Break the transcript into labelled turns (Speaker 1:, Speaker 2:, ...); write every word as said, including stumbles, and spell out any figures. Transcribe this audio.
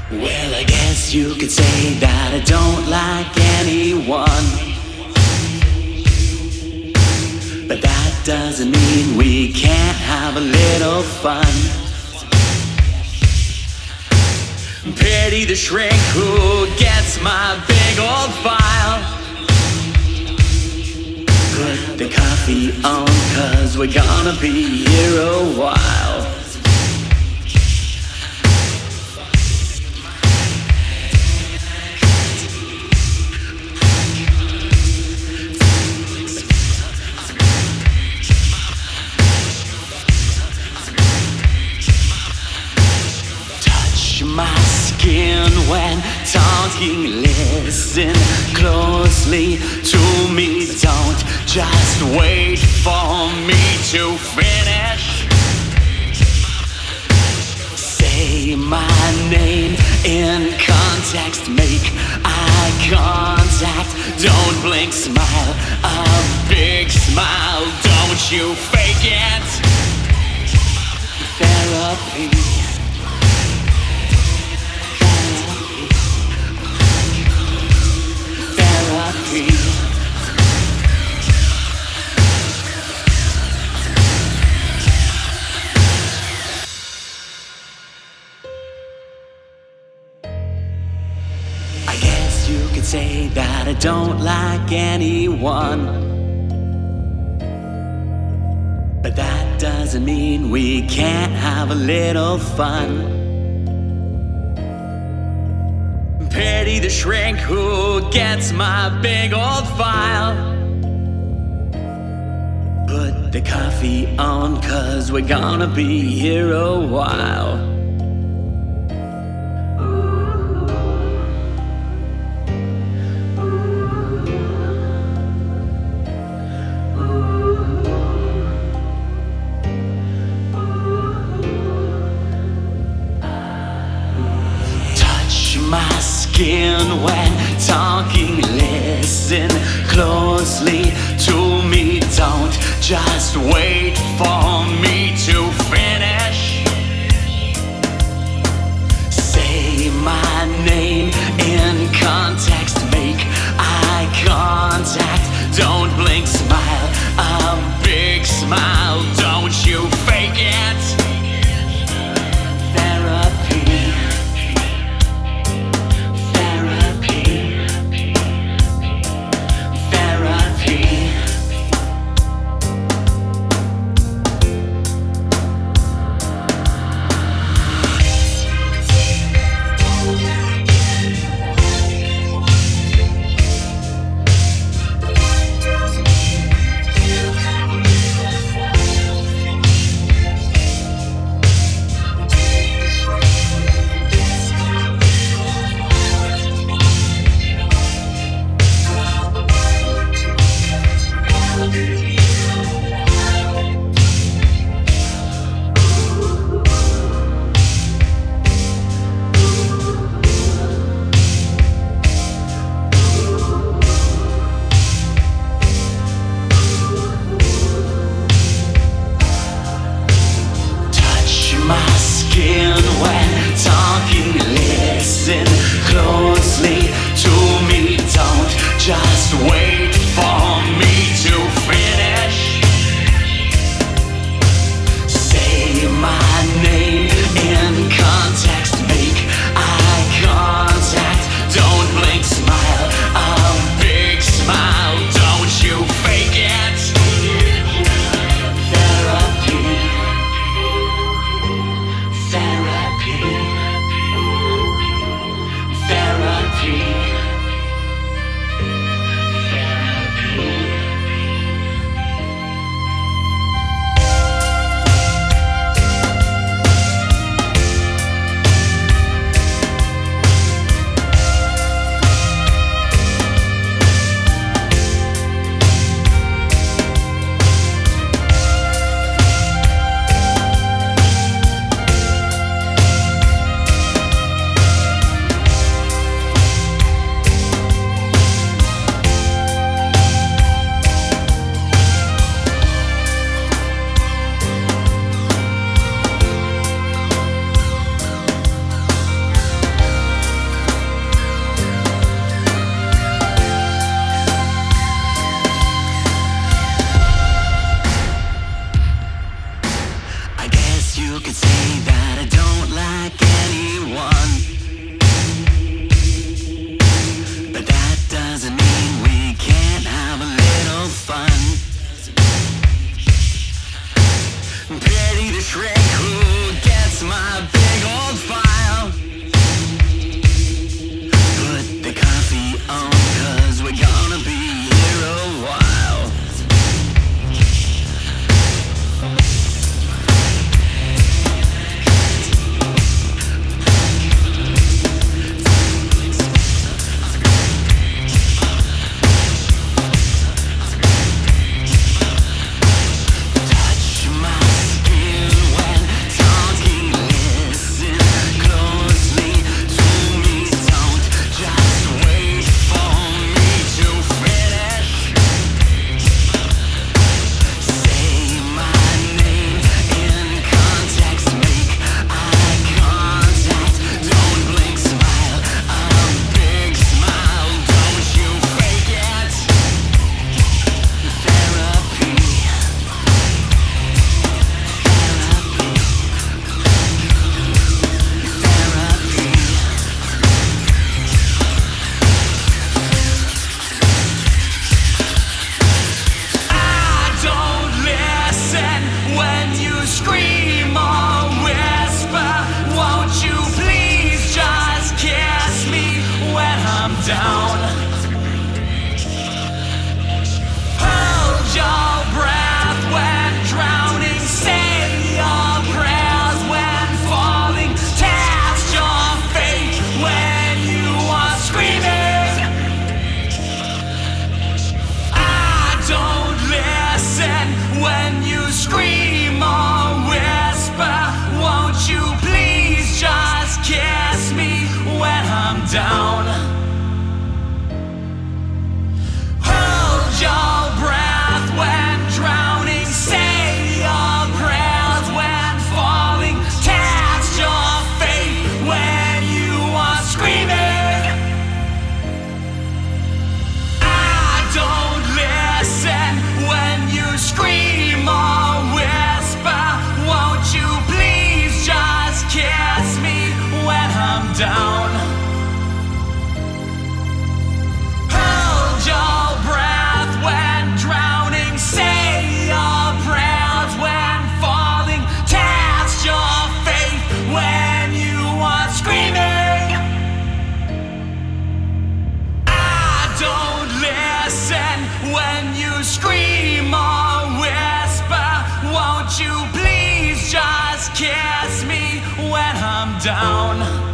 Speaker 1: Well, I guess you could say that I don't like anyone, but that doesn't mean we can't have a little fun. Pity the shrink who gets my big old file. Put the coffee on, cause we're gonna be here a while. My skin when talking, listen closely to me. Don't just wait for me to finish. Say my name in context, make eye contact. Don't blink, smile, a big smile. Don't you fake it. Therapy. I guess you could say that I don't like anyone, but that doesn't mean we can't have a little fun. Pity the shrink who gets my big old file. Put the coffee on, cause we're gonna be here a while. My skin when talking, listen closely to me. Don't just wait for me to finish. Say my name in context, make eye contact. Don't blink, smile, a big smile. Don't you fake it. Therapy. down. Hold your breath when drowning. Say your prayers when falling. Test your faith when you are screaming. I don't listen when you scream or whisper. Won't you please just kiss me when I'm down?